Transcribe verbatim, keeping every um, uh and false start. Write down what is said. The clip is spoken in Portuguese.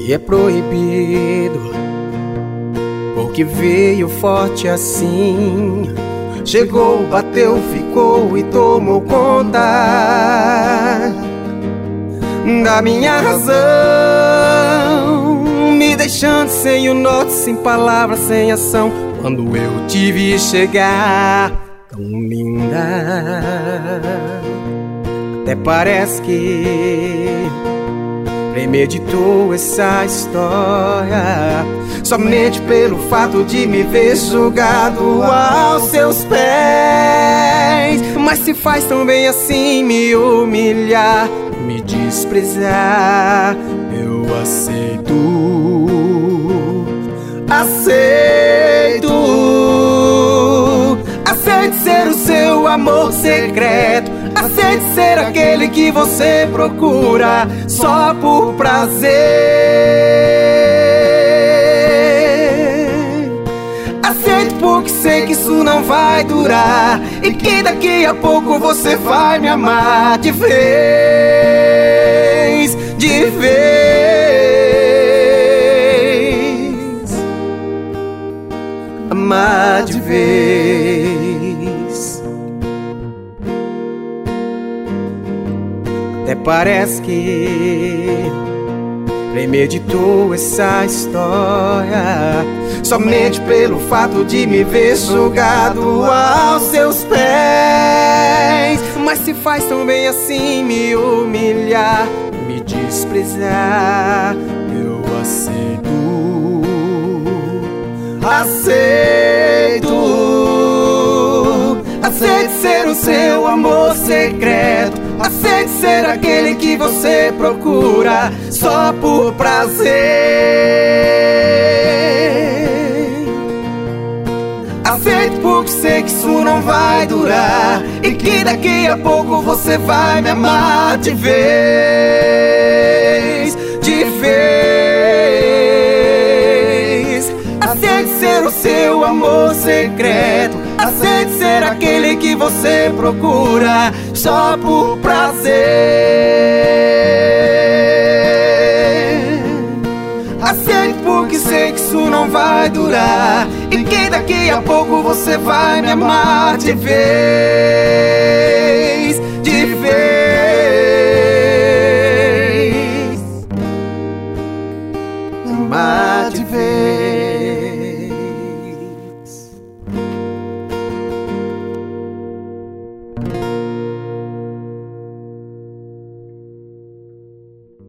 e é proibido, porque veio forte assim. Chegou, bateu, ficou e tomou conta da minha razão, me deixando sem o norte, sem palavras, sem ação. Quando eu te vi chegar, tão linda, até parece que premeditou essa história, somente pelo fato de me ver jogado aos seus pés. Mas se faz tão bem assim me humilhar, me desprezar. Eu aceito, aceito, aceito ser o seu amor secreto, aceito ser aquele que você procura só por prazer. Aceito porque sei que isso não vai durar e que daqui a pouco você vai me amar de vez, de vez, amar de vez. Até parece que premeditou essa história, somente pelo fato de me ver jogado aos seus pés. Mas se faz tão bem assim me humilhar, me desprezar. Eu aceito, aceito, aceito ser o seu amor secreto, aceite ser aquele que você procura só por prazer. Aceito porque sei que isso não vai durar e que daqui a pouco você vai me amar de vez, de vez. Aceite ser o seu amor secreto, aceite ser aquele que você procura só por prazer. Aceite porque sei que isso não vai durar e que daqui a pouco você vai me amar de vez.